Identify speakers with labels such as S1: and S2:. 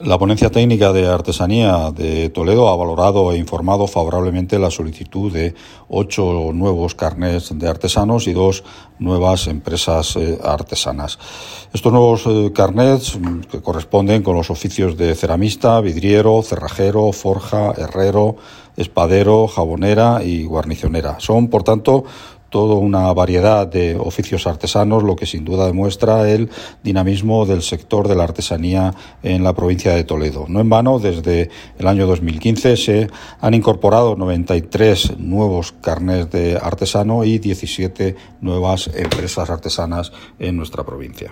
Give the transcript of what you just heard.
S1: La Ponencia Técnica de Artesanía de Toledo ha valorado e informado favorablemente la solicitud de 8 nuevos carnets de artesanos y 2 nuevas empresas artesanas. Estos nuevos carnets que corresponden con los oficios de ceramista, vidriero, cerrajero, forja, herrero, espadero, jabonera y guarnicionera. Son, por tanto, toda una variedad de oficios artesanos, lo que sin duda demuestra el dinamismo del sector de la artesanía en la provincia de Toledo. No en vano, desde el año 2015 se han incorporado 93 nuevos carnets de artesano y 17 nuevas empresas artesanas en nuestra provincia.